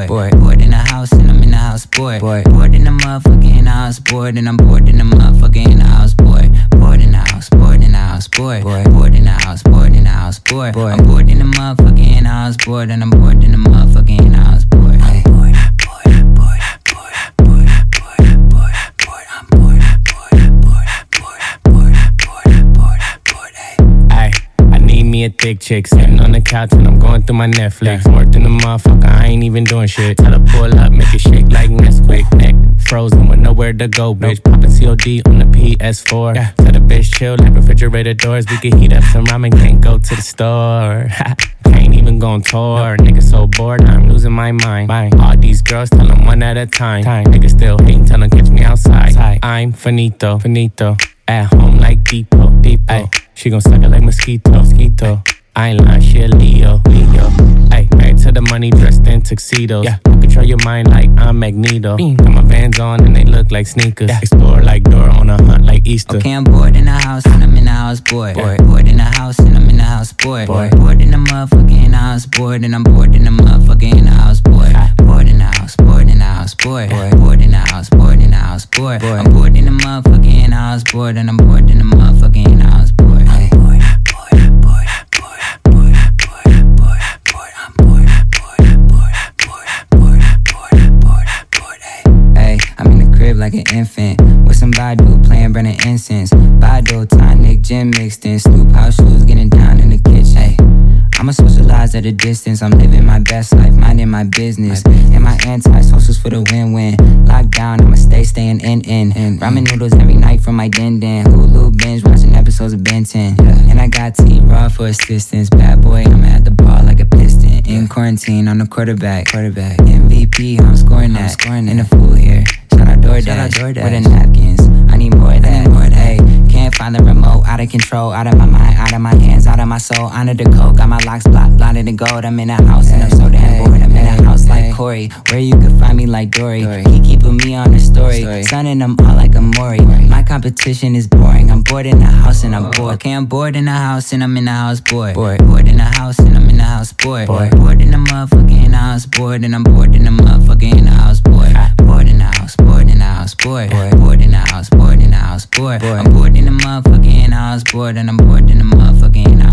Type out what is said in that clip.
bored. Bored in the house and I'm in the house, bored. Bored in the motherfucker in the house, bored. And I'm bored in the motherfucker in the house, bored. Bored in the house, bored in the house, bored. Bored in the house, bored in the house, bored. I'm bored in the motherfucker in the house, bored. And I'm bored in the motherfucker in the house, bored. I'm bored, bored, bored, bored, bored, bored, bored, bored. I'm bored, bored, bored, bored, bored, bored, bored. Ay, I need me a thick chick sitting on the couch and I'm going through my Netflix. Worked in the motherfucker, I ain't even doing shit. Tell her pull up, make it shake like Nesquik. Neck frozen with nowhere to go, bitch. Poppin' COD on the PS4. Yeah. Tell the bitch chill like refrigerator doors. We can heat up some ramen, can't go to the store. Can't even go on tour. Nigga so bored, I'm losing my mind. All these girls tell them one at a time. Nigga still hating, tell them catch me outside. I'm finito. At home like Depot. Ay, she gon' suck it like mosquito. I ain't lying, she a Leo. Ay, married to the money, dressed in tuxedos. Yeah, I control your mind like I'm Magneto. Got my Vans on and they look like sneakers. Yeah. Explore like Dora on a hunt like Easter. Okay, I'm bored in the house and I'm in the house, bored. Bored in the house and I'm in the house, bored. Bored in the motherfucker in the house, bored. And I'm bored in the motherfucker in the house, bored. Bored in the house, bored in the house, bored. Bored in the house, bored in the house, bored. I'm bored in the motherfucker in the house, bored. And I'm bored in the motherfucker in the house, bored. I'm bored, bored, bored, bored, bored, bored, bored. I'm bored, bored, bored, bored, bored, bored, bored. Hey, I'm in the crib like an infant with some Badu playing burning incense. Badu, tonic, gin mixed in. Snoop house shoes getting down in the kitchen. I'ma socialize at a distance. I'm living my best life, minding my business. And my anti-socials for the win-win. Lockdown, I'ma staying in. Ramen noodles every night from my den. Hulu binge, watching episodes of Ben 10. And I got Team Raw for assistance. Bad boy, I'm at the ball like a piston. In quarantine, on the quarterback. MVP, I'm scoring that. In the fool here. Shout out DoorDash. With the napkins. I need more of that. Hey, can't find the remote. Out of control, out of my mind, out of my hands, out of my soul. Under the coke, got my locks blocked, blinded in gold. I'm in a house and I'm so damn bored. I'm in a house like Corey, where you can find me like Dory. He keeping me on the story, sunning them all like a Maury. My competition is boring. I'm bored in the house and I'm bored. Okay, I'm bored in the house and I'm in the house, bored. Bored in the house and I'm in the house, bored. Bored in the motherfucker in the house, bored. And I'm bored in the motherfucker in the house, bored. Bored in the house, bored in the house, bored. Bored in the house, bored in the house, bored. I'm bored in the motherfucker in the house, bored. And I'm bored in the motherfucker in the house.